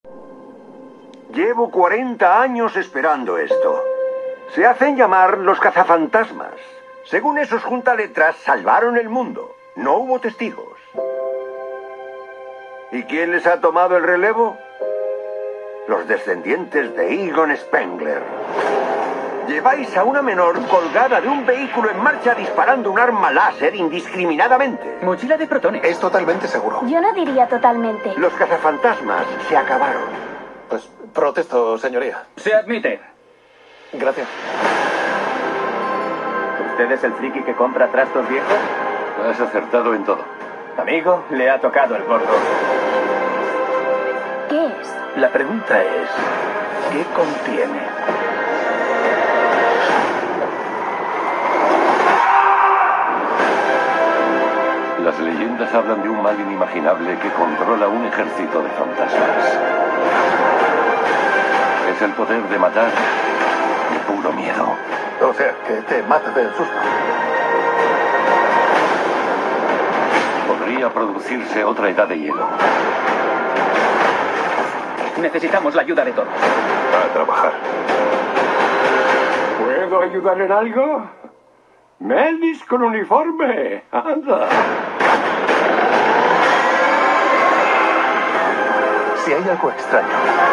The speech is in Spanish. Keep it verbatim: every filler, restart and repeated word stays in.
Llevo cuarenta años esperando esto. Se hacen llamar los cazafantasmas. Según esos juntaletras, salvaron el mundo. No hubo testigos. ¿Y quién les ha tomado el relevo? Los descendientes de Egon Spengler. Lleváis a una menor colgada de un vehículo en marcha disparando un arma láser indiscriminadamente. Mochila de protones. Es totalmente seguro. Yo no diría totalmente. Los cazafantasmas se acabaron. Pues protesto, señoría. Se admite. Gracias. ¿Usted es el friki que compra trastos viejos? Has acertado en todo. Amigo, le ha tocado el gordo. ¿Qué es? La pregunta es, ¿qué contiene? Las leyendas hablan de un mal inimaginable que controla un ejército de fantasmas. Es el poder de matar de puro miedo. O sea, que te mata del susto. Podría producirse otra edad de hielo. Necesitamos la ayuda de todos. A trabajar. ¿Puedo ayudar en algo? Melis con uniforme. Anda. Si hay algo extraño,